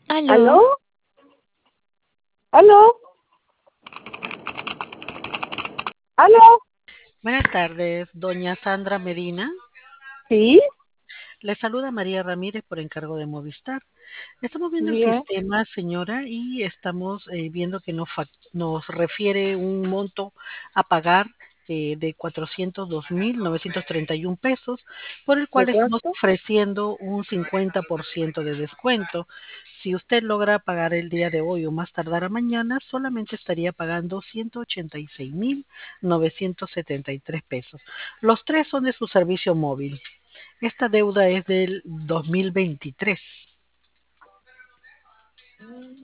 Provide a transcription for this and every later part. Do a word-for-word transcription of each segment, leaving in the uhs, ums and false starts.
¿Aló? ¿Aló? ¿Aló? ¿Aló? Buenas tardes, doña Sandra Medina. ¿Sí? Le saluda María Ramírez por encargo de Movistar. Estamos viendo el Bien. sistema, señora, y estamos eh, viendo que nos, fac- nos refiere un monto a pagar eh, de cuatrocientos dos mil novecientos treinta y un pesos, por el ¿De cual estamos cuánto? ofreciendo un cincuenta por ciento de descuento. Si usted logra pagar el día de hoy o más tardar a mañana, solamente estaría pagando ciento ochenta y seis mil novecientos setenta y tres pesos. Los tres son de su servicio móvil. Esta deuda es del dos mil veintitrés. Mm,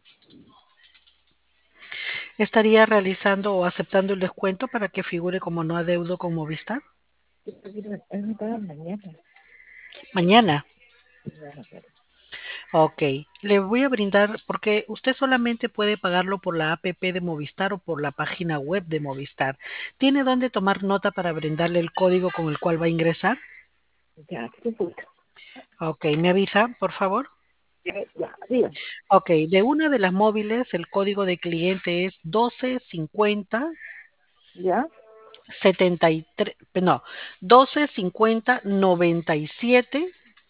¿Estaría realizando o aceptando el descuento para que figure como no adeudo con Movistar? yo quiero- él me paga mañana. Mañana. Mañana, claro. Ok. Le voy a brindar, porque usted solamente puede pagarlo por la app de Movistar o por la página web de Movistar. ¿Tiene dónde tomar nota para brindarle el código con el cual va a ingresar? Ya, ¿qué puta? Ok, ¿me avisa, por favor? Ya, ya, dígame. Ok, de una de las móviles, el código de cliente es doce cincuenta ¿Ya? setenta y tres, no, doce cincuenta noventa y siete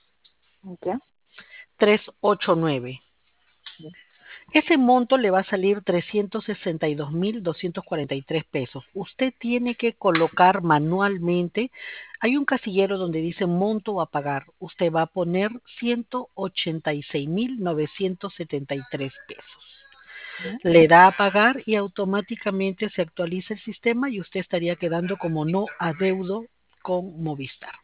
¿Ya? trescientos ochenta y nueve. Ya, Ese monto le va a salir trescientos sesenta y dos mil doscientos cuarenta y tres pesos. Usted tiene que colocar manualmente, hay un casillero donde dice monto a pagar. Usted va a poner ciento ochenta y seis mil novecientos setenta y tres pesos. ya, Le da a pagar y automáticamente se actualiza el sistema y usted estaría quedando como no adeudo con Movistar.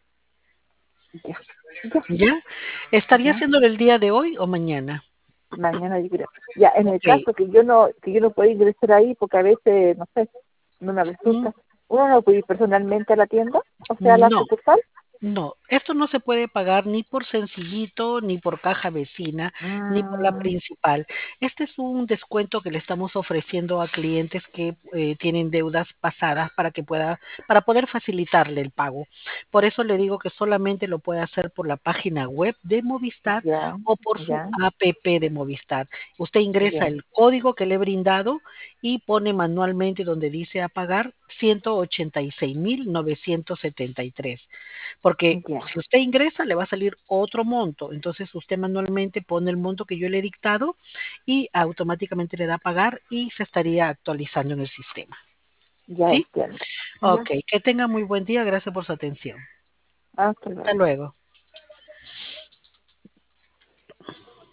ya, ya, ¿Ya? ¿Estaría ya. haciéndolo el día de hoy o mañana? Mañana yo creo. Ya, en el Ok. caso que yo no, que yo no puedo ingresar ahí porque a veces, no sé, no me Mm, resulta. ¿Uno no puede ir personalmente a la tienda? O sea, a la No, sucursal. no, esto no se puede pagar ni por Sencillito, ni por Caja Vecina, ni por la Mm, principal. Este es un descuento que le estamos ofreciendo a clientes que eh, tienen deudas pasadas para que pueda, para poder facilitarle el pago. Por eso le digo que solamente lo puede hacer por la página web de Movistar ya, o por su ya, app de Movistar. Usted ingresa ya, el código que le he brindado y pone manualmente donde dice a pagar ciento ochenta y seis mil novecientos setenta y tres. Porque ya, si usted ingresa, le va a salir otro monto. Entonces usted manualmente pone el monto que yo le he dictado y automáticamente le da a pagar y se estaría actualizando en el sistema. ya ¿Sí? entiendo. Ya, Ok, que tenga muy buen día. Gracias por su atención. hasta Hasta luego. luego.